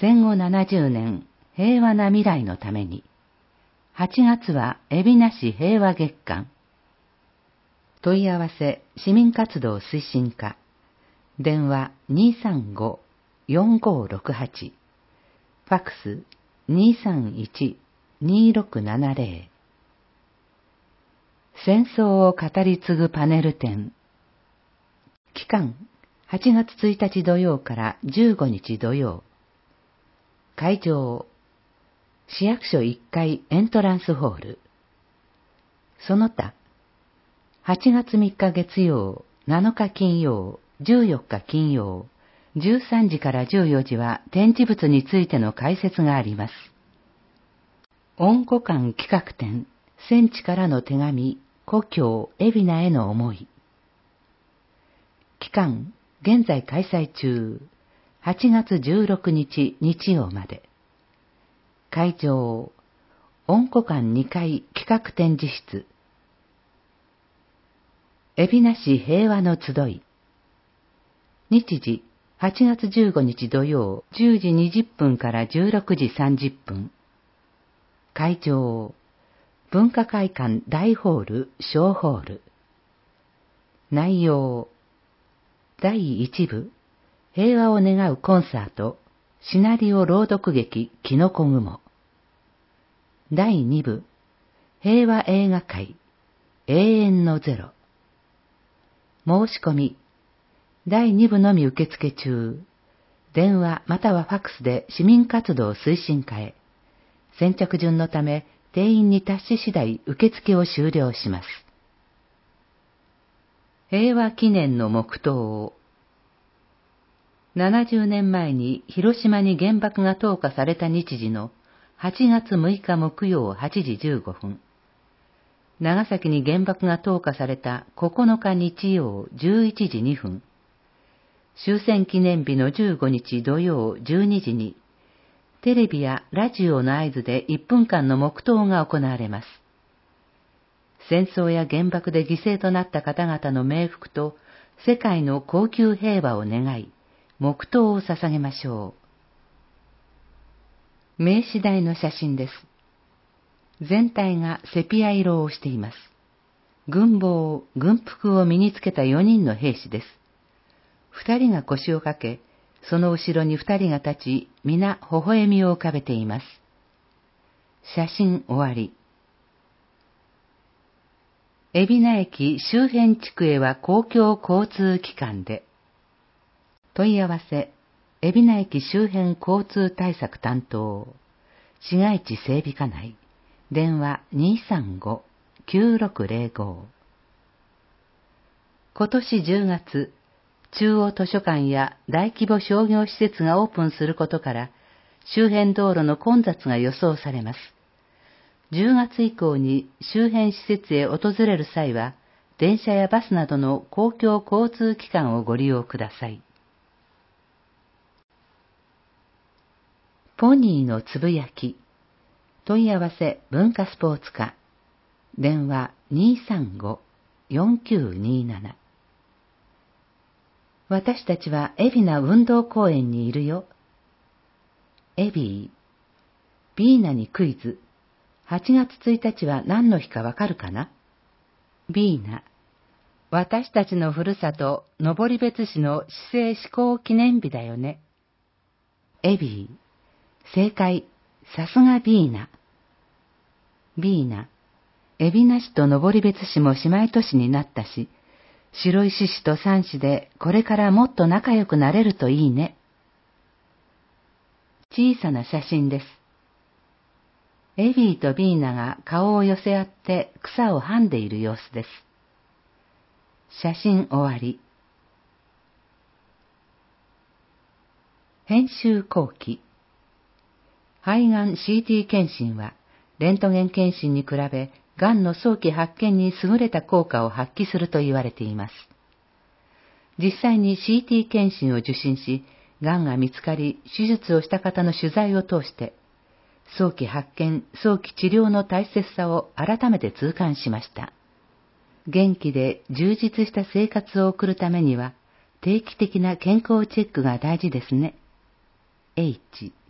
戦後70年平和な未来のために。8月は海老名市平和月間。問い合わせ市民活動推進課。電話235-4568。ファックス231-2670。戦争を語り継ぐパネル展。期間8月1日土曜から15日土曜。会場市役所1階エントランスホール。その他8月3日月曜、7日金曜、14日金曜、13時から14時は展示物についての解説があります。恩顧館企画展、戦地からの手紙、故郷海老名への思い。期間、現在開催中、8月16日日曜まで。会場、恩顧館2階企画展示室。海老名市平和の集い。日時、8月15日土曜10時20分から16時30分。会場、文化会館大ホール小ホール。内容、第1部、平和を願うコンサート、シナリオ朗読劇キノコ雲。第2部、平和映画会、永遠のゼロ。申し込み、第2部のみ受付中。電話またはファックスで市民活動推進課へ。先着順のため、定員に達し次第受付を終了します。平和記念の黙祷を。70年前に広島に原爆が投下された日時の8月6日木曜8時15分。長崎に原爆が投下された9日日曜11時2分。終戦記念日の15日土曜12時に、テレビやラジオの合図で1分間の黙祷が行われます。戦争や原爆で犠牲となった方々の冥福と世界の恒久平和を願い、黙祷を捧げましょう。名刺台の写真です。全体がセピア色をしています。軍帽、軍服を身につけた4人の兵士です。2人が腰をかけ、その後ろに2人が立ち、皆微笑みを浮かべています。写真終わり。海老名駅周辺地区へは公共交通機関で。問い合わせ、海老名駅周辺交通対策担当、市街地整備課内。電話235-9605。今年10月、中央図書館や大規模商業施設がオープンすることから、周辺道路の混雑が予想されます。10月以降に周辺施設へ訪れる際は、電車やバスなどの公共交通機関をご利用ください。ポニーのつぶやき。問い合わせ文化スポーツ課。電話235-4927。私たちは海老名運動公園にいるよ。エビー。ビーナにクイズ。8月1日は何の日かわかるかな？ビーナ。私たちのふるさと、登別市の市政施行記念日だよね。エビー。正解。さすがビーナ。ビーナ。海老名市と登別市も姉妹都市になったし、白石市と三市でこれからもっと仲良くなれるといいね。小さな写真です。エビーとビーナが顔を寄せ合って草をはんでいる様子です。写真終わり。編集後期。肺がん CT 検診は、レントゲン検診に比べ、がんの早期発見に優れた効果を発揮すると言われています。実際に CT 検診を受診し、がんが見つかり、手術をした方の取材を通して、早期発見、早期治療の大切さを改めて痛感しました。元気で充実した生活を送るためには、定期的な健康チェックが大事ですね。H